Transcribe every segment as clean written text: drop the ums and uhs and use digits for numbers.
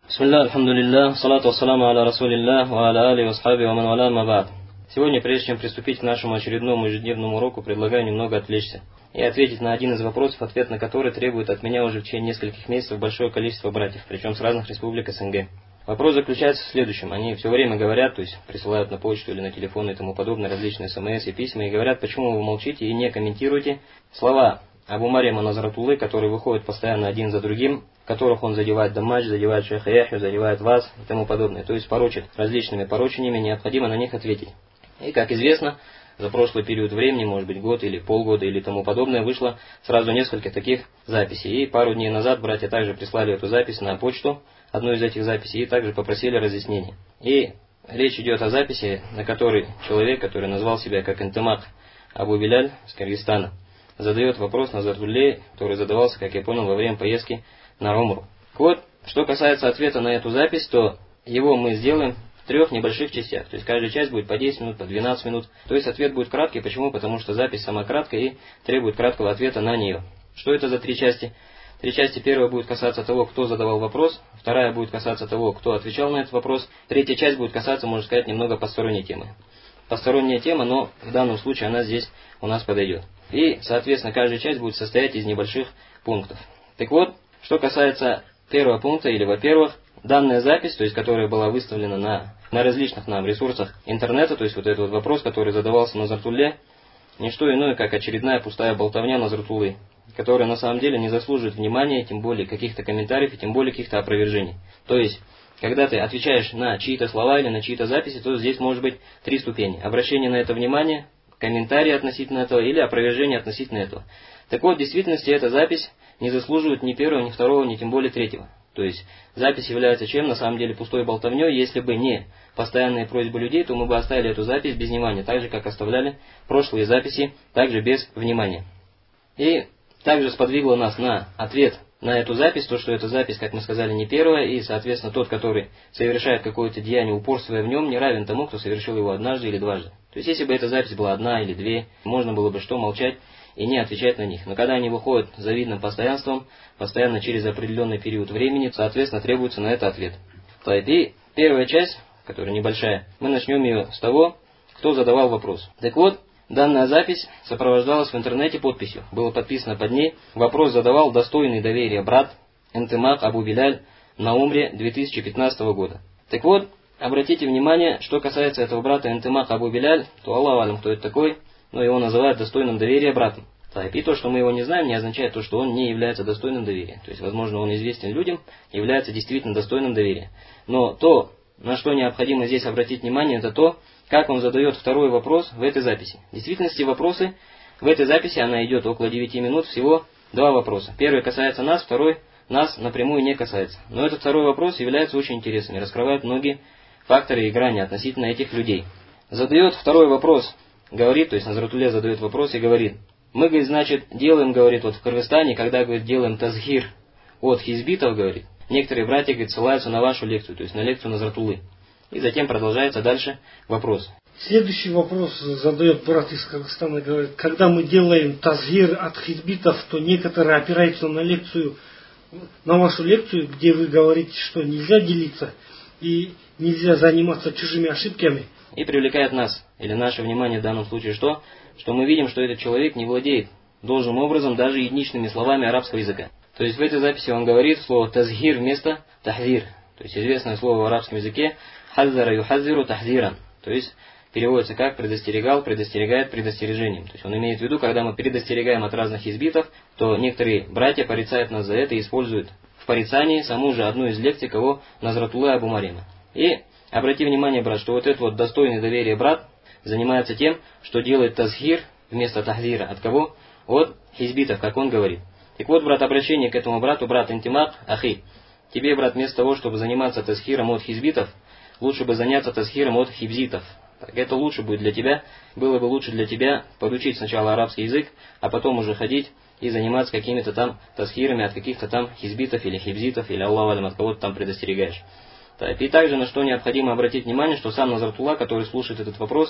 Бисмилля, альхамдулилля, салату вассаламу аля расулилля, ва аля али васхаби ва ман валя ма ба'д. Сегодня, прежде чем приступить к нашему очередному ежедневному уроку, предлагаю немного отвлечься и ответить на один из вопросов, ответ на который требует от меня уже в течение нескольких месяцев большое количество братьев, причем с разных республик СНГ. Вопрос заключается в следующем. Они все время говорят, то есть присылают на почту или на телефон и тому подобное различные смс и письма, и говорят, почему вы молчите и не комментируете слова Абу Марьяма Назратуллы, которые выходят постоянно один за другим, в которых он задевает Даммадж, задевает Шейха Яхью, задевает вас и тому подобное, то есть порочит различными порочениями, необходимо на них ответить. И, как известно, за прошлый период времени, может быть год или полгода или тому подобное, вышло сразу несколько таких записей. И пару дней назад братья также прислали эту запись на почту, одну из этих записей, и также попросили разъяснения. И речь идет о записи, на которой человек, который назвал себя как Интимак Абу Биляль с Кыргызстана, задает вопрос Назратулле, который задавался, как я понял, во время поездки на Умру. Вот, что касается ответа на эту запись, то его мы сделаем в 3 небольших частях. То есть каждая часть будет по 10 минут, по 12 минут. То есть ответ будет краткий. Почему? Потому что запись сама краткая и требует краткого ответа на нее. Что это за 3 части? 3 части. Первая будет касаться того, кто задавал вопрос. Вторая будет касаться того, кто отвечал на этот вопрос. 3-я часть будет касаться, можно сказать, немного посторонней темы. Посторонняя тема, но в данном случае она здесь у нас подойдет. И, соответственно, каждая часть будет состоять из небольших пунктов. Так вот, что касается первого пункта, или, во-первых, данная запись, то есть, которая была выставлена на различных нам ресурсах интернета, то есть, вот этот вот вопрос, который задавался Назратулле, не что иное, как очередная пустая болтовня Назратуллы, которая на самом деле не заслуживает внимания, тем более каких-то комментариев, и тем более каких-то опровержений. То есть, когда ты отвечаешь на чьи-то слова или на чьи-то записи, то здесь может быть 3 ступени. Обращение на это внимание, комментарии относительно этого или опровержение относительно этого. Так вот, в действительности эта запись не заслуживает ни первого, ни второго, ни тем более третьего. То есть, запись является чем? На самом деле пустой болтовней. Если бы не постоянные просьбы людей, то мы бы оставили эту запись без внимания, так же, как оставляли прошлые записи, также без внимания. И также сподвигло нас на ответ на эту запись, то, что эта запись, как мы сказали, не первая, и, соответственно, тот, который совершает какое-то деяние, упорствуя в нем, не равен тому, кто совершил его однажды или дважды. То есть, если бы эта запись была 1 или 2, можно было бы что, молчать и не отвечать на них. Но когда они выходят завидным постоянством, постоянно через определенный период времени, соответственно, требуется на это ответ. И первая часть, которая небольшая, мы начнем ее с того, кто задавал вопрос. Так вот, данная запись сопровождалась в интернете подписью. Было подписано под ней: вопрос задавал достойный доверия брат Интимак Абу Биляль на Умре 2015 года. Так вот, обратите внимание, что касается этого брата Интимак Абу Биляль, то Аллаху алям, кто это такой, но его называют достойным доверия братом. И то, что мы его не знаем, не означает то, что он не является достойным доверия. То есть, возможно, он известен людям, является действительно достойным доверия. Но то, на что необходимо здесь обратить внимание, это то, как он задает второй вопрос в этой записи. В действительности вопросы в этой записи, она идет около 9 минут, всего 2 вопроса. Первый касается нас, второй нас напрямую не касается. Но этот второй вопрос является очень интересным и раскрывает многие факторы и грани относительно этих людей. Задает второй вопрос, говорит, то есть Назратулле задает вопрос и говорит: мы, говорит, значит, делаем, говорит, вот в Кыргызстане, когда, говорит, делаем тазгир от хизбитов, говорит, некоторые братья, говорит, ссылаются на вашу лекцию, то есть на лекцию Назратуллы. И затем продолжается дальше вопрос. Следующий вопрос задает брат из Кыргызстана, говорит: когда мы делаем тазгир от хизбитов, то некоторые опираются на вашу лекцию, где вы говорите, что нельзя делиться и нельзя заниматься чужими ошибками. И привлекает нас, или наше внимание в данном случае что? Что мы видим, что этот человек не владеет должным образом даже единичными словами арабского языка. То есть в этой записи он говорит слово тазгир вместо тахзир. То есть известное слово в арабском языке хаззара юхаззиру тахзиран. То есть переводится как предостерегал, предостерегает предостережением. То есть он имеет в виду, когда мы предостерегаем от разных хизбитов, то некоторые братья порицают нас за это и используют в порицании саму же одну из лекций кого? Назратуллы Абу Марьяма. И обрати внимание, брат, что вот этот вот достойный доверия брат занимается тем, что делает тазхир вместо тахзира. От кого? От хизбитов, как он говорит. Так вот, брат, обращение к этому брату, брат Интимак, ахи, тебе, брат, вместо того, чтобы заниматься тазхиром от хизбитов, лучше бы заняться тазхиром от хибзитов. Так это лучше будет для тебя, было бы лучше для тебя подучить сначала арабский язык, а потом уже ходить и заниматься какими-то там тазхирами от каких-то там хизбитов или хибзитов, или Аллаху алям, от кого-то там предостерегаешь. Так, и также на что необходимо обратить внимание, что сам Назратулла, который слушает этот вопрос,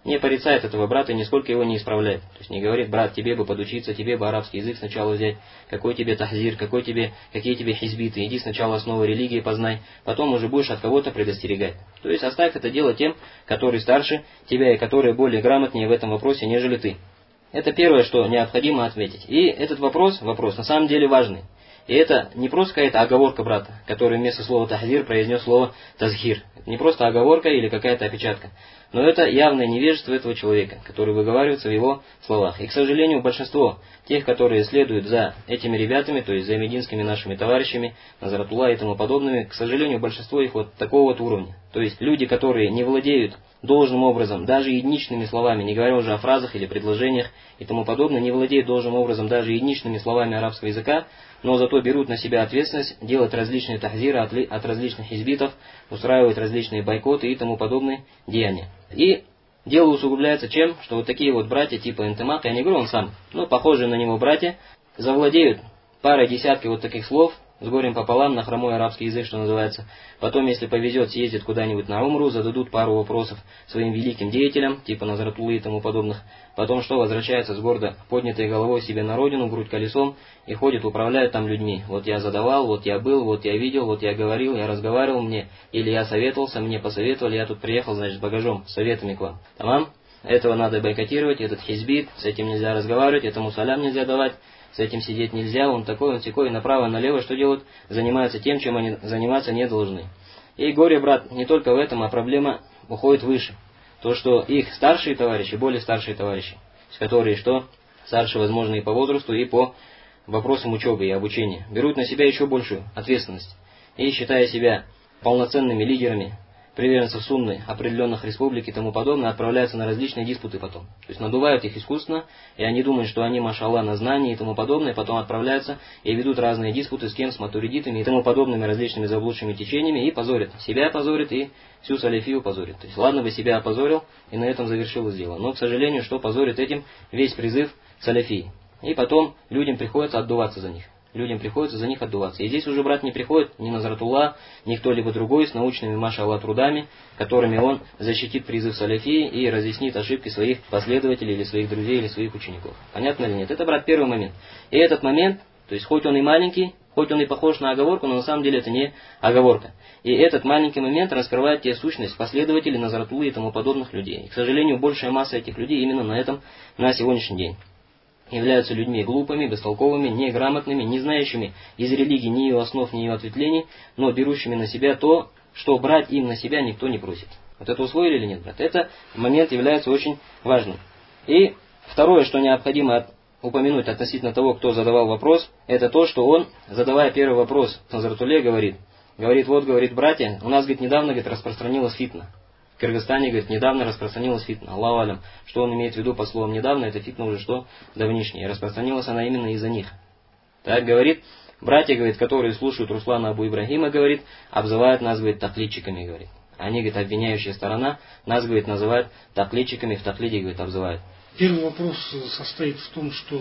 не порицает этого брата и нисколько его не исправляет. То есть не говорит: брат, тебе бы подучиться, тебе бы арабский язык сначала взять, какой тебе тахзир, какие тебе хизбиты, иди сначала основы религии познай, потом уже будешь от кого-то предостерегать. То есть оставь это дело тем, которые старше тебя и которые более грамотнее в этом вопросе, нежели ты. Это первое, что необходимо отметить. И этот вопрос на самом деле важный. И это не просто какая-то оговорка брата, который вместо слова тахзир произнес слово тазхир. Это не просто оговорка или какая-то опечатка. Но это явное невежество этого человека, который выговаривается в его словах. И, к сожалению, большинство тех, которые следуют за этими ребятами, то есть за мединскими нашими товарищами, Назратулла и тому подобными, к сожалению, большинство их вот такого вот уровня. То есть люди, которые не владеют должным образом, даже единичными словами, не говоря уже о фразах или предложениях и тому подобное, не владеют должным образом даже единичными словами арабского языка, но зато берут на себя ответственность делать различные тахзиры от различных хизбитов, устраивать различные бойкоты и тому подобные деяния. И дело усугубляется чем? Что вот такие вот братья типа Интемак, я не говорю он сам, но похожие на него братья, завладеют парой десятки вот таких слов, с горем пополам, на хромой арабский язык, что называется. Потом, если повезет, съездят куда-нибудь на умру, зададут пару вопросов своим великим деятелям, типа Назратуллы и тому подобных. Потом что, возвращается с гордо поднятой головой себе на родину, грудь колесом, и ходит, управляет там людьми. Вот я задавал, вот я был, вот я видел, вот я говорил, я разговаривал мне, или я советовался, мне посоветовали, я тут приехал, значит, с багажом, с советами к вам. Тамам? Этого надо бойкотировать, этот хизбит, с этим нельзя разговаривать, этому салям нельзя давать. С этим сидеть нельзя, он такой, он сякой, направо-налево что делают? Занимаются тем, чем они заниматься не должны. И горе, брат, не только в этом, а проблема уходит выше. То, что их старшие товарищи, более старшие товарищи, которые что? Старше, возможно, и по возрасту, и по вопросам учебы и обучения, берут на себя еще большую ответственность. И, считая себя полноценными лидерами, приверженцев сунны определенных республик и тому подобное, отправляются на различные диспуты потом. То есть надувают их искусственно, и они думают, что они, машалла, на знании и тому подобное, потом отправляются и ведут разные диспуты с кем, с матуридитами и тому подобными различными заблудшими течениями, и позорят. Себя позорят и всю саляфию позорят. То есть ладно бы себя опозорил, и на этом завершилось дело. Но, к сожалению, что позорит этим весь призыв саляфии. И потом людям приходится отдуваться за них. Людям приходится за них отдуваться. И здесь уже брат не приходит ни Назратулла, ни кто-либо другой с научными, машалла, трудами, которыми он защитит призыв саляфии и разъяснит ошибки своих последователей, или своих друзей, или своих учеников. Понятно или нет? Это, брат, первый момент. И этот момент, то есть хоть он и маленький, хоть он и похож на оговорку, но на самом деле это не оговорка. И этот маленький момент раскрывает тебе сущность последователей Назратуллы и тому подобных людей. И, к сожалению, большая масса этих людей именно на этом, на сегодняшний день являются людьми глупыми, бестолковыми, неграмотными, не знающими из религии ни ее основ, ни ее ответвлений, но берущими на себя то, что брать им на себя никто не просит. Вот это усвоили или нет, брат? Это момент является очень важным. И второе, что необходимо упомянуть относительно того, кто задавал вопрос, это то, что он, задавая первый вопрос, Назратулле говорит, вот, говорит, братья, у нас, говорит, недавно, говорит, распространилась фитна. В Кыргызстане, говорит, недавно распространилась фитна. Аллаху алям. Что он имеет в виду под словом недавно, это фитна уже что? Давнишняя. Распространилась она именно из-за них. Так говорит, братья, говорит, которые слушают Руслана Абу Ибрахима, говорит, обзывают нас, говорит, таклидчиками, говорит. Они, говорит, обвиняющая сторона, нас, говорит, называют таклидчиками, в таклиде, говорит, обзывают. Первый вопрос состоит в том, что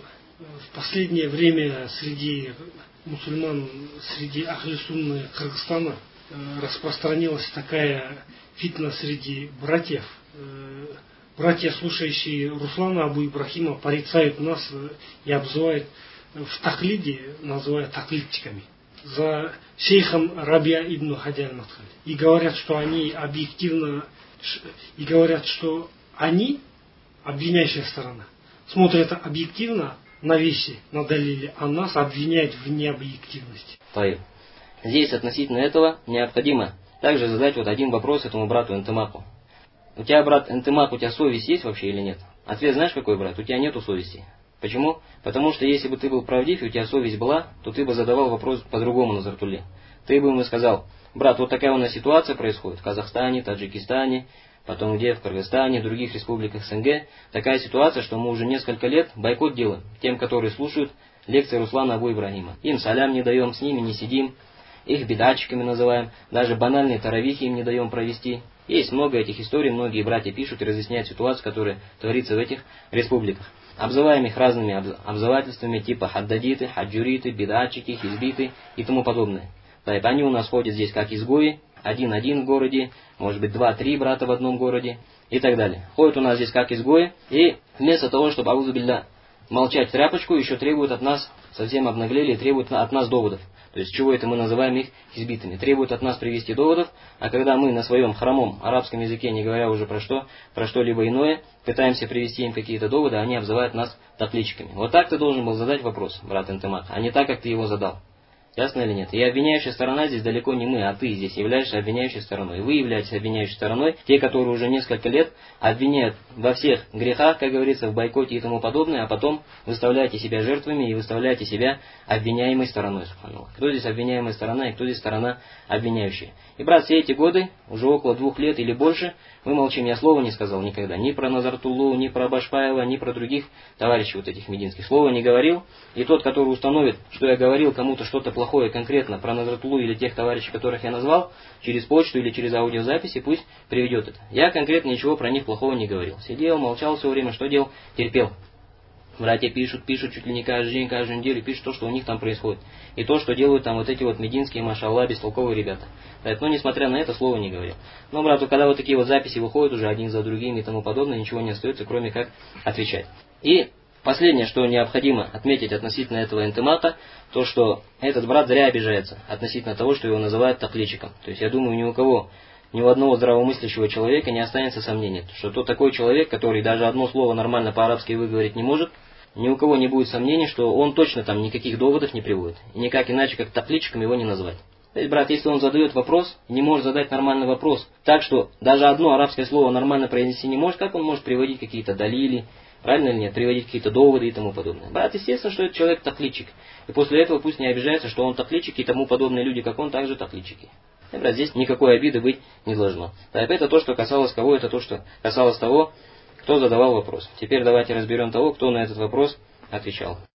в последнее время среди мусульман, среди ахли-сунны Кыргызстана распространилась такая фитна среди братьев. Братья, слушающие Руслана Абу Ибрахима, порицают нас и обзывают в таклиде, называя таклидчиками, за шейхом Рабиа ибн Хади аль-Мадхали. И говорят, что они объективно, и говорят, что они, обвиняющая сторона, смотрят объективно на вещи, на далили, а нас обвиняют в необъективности. Здесь относительно этого необходимо также задать вот один вопрос этому брату Интемаку. У тебя, брат Интемак, у тебя совесть есть вообще или нет? Ответ знаешь какой, брат? У тебя нету совести. Почему? Потому что если бы ты был правдив и у тебя совесть была, то ты бы задавал вопрос по-другому Назратулле. Ты бы ему сказал, брат, вот такая у нас ситуация происходит в Казахстане, Таджикистане, потом где, в Кыргызстане, в других республиках СНГ. Такая ситуация, что мы уже несколько лет бойкот делаем тем, которые слушают лекции Руслана Абу Ибрахима. Им салям не даем, с ними не сидим. Их бедатчиками называем, даже банальные таравихи им не даем провести. Есть много этих историй, многие братья пишут и разъясняют ситуацию, которая творится в этих республиках. Обзываем их разными обзывательствами типа хаддадиты, хаджуриты, бедатчики, хизбиты и тому подобное. Они у нас ходят здесь как изгои, один в городе, может быть 2-3 брата в одном городе и так далее. Ходят у нас здесь как изгои, и вместо того, чтобы, аузу билля, молчать в тряпочку, еще требуют от нас, совсем обнаглели, и требуют от нас доводов. То есть, чего это мы называем их хизбитами. Требуют от нас привести доводов, а когда мы на своем хромом арабском языке, не говоря уже про что-либо иное, пытаемся привести им какие-то доводы, они обзывают нас такличками. Вот так ты должен был задать вопрос, брат Интемак, а не так, как ты его задал. Ясно или нет? И обвиняющая сторона здесь далеко не мы, а ты здесь являешься обвиняющей стороной. Вы являетесь обвиняющей стороной, те, которые уже несколько лет обвиняют во всех грехах, как говорится, в бойкоте и тому подобное, а потом выставляете себя жертвами и выставляете себя обвиняемой стороной. Субханаллах. Кто здесь обвиняемая сторона и кто здесь сторона обвиняющая? И, брат, все эти годы, уже около 2 лет или больше, мы молчим, я слова не сказал никогда. Ни про Назартуллу, ни про Башпаева, ни про других товарищей вот этих мединских. Слова не говорил. И тот, который установит, что я говорил кому-то что-то плохое конкретно про Назратуллу или тех товарищей, которых я назвал, через почту или через аудиозаписи, пусть приведет это. Я конкретно ничего про них плохого не говорил. Сидел, молчал все время, что делал? Терпел. Братья пишут чуть ли не каждый день, каждую неделю, пишут то, что у них там происходит. И то, что делают там вот эти вот мединские, машалла, бестолковые ребята. Но несмотря на это, слова не говорил. Но, брат, когда вот такие вот записи выходят уже один за другим и тому подобное, ничего не остается, кроме как отвечать. И последнее, что необходимо отметить относительно этого интемата, то, что этот брат зря обижается относительно того, что его называют такличиком. То есть, я думаю, ни у одного здравомыслящего человека не останется сомнения, что тот такой человек, который даже одно слово нормально по-арабски выговорить не может, ни у кого не будет сомнений, что он точно там никаких доводов не приводит. И никак иначе, как такличиком его не назвать. То есть, брат, если он задает вопрос, не может задать нормальный вопрос, так что даже одно арабское слово нормально произнести не может, как он может приводить какие-то далили, правильно или нет, приводить какие-то доводы и тому подобное. Брат, естественно, что этот человек такличик. И после этого пусть не обижается, что он такличик, и тому подобные люди, как он, также такличики. И, брат, здесь никакой обиды быть не должно. Так, это то, что касалось кого, это то, что касалось того, кто задавал вопрос. Теперь давайте разберем того, кто на этот вопрос отвечал.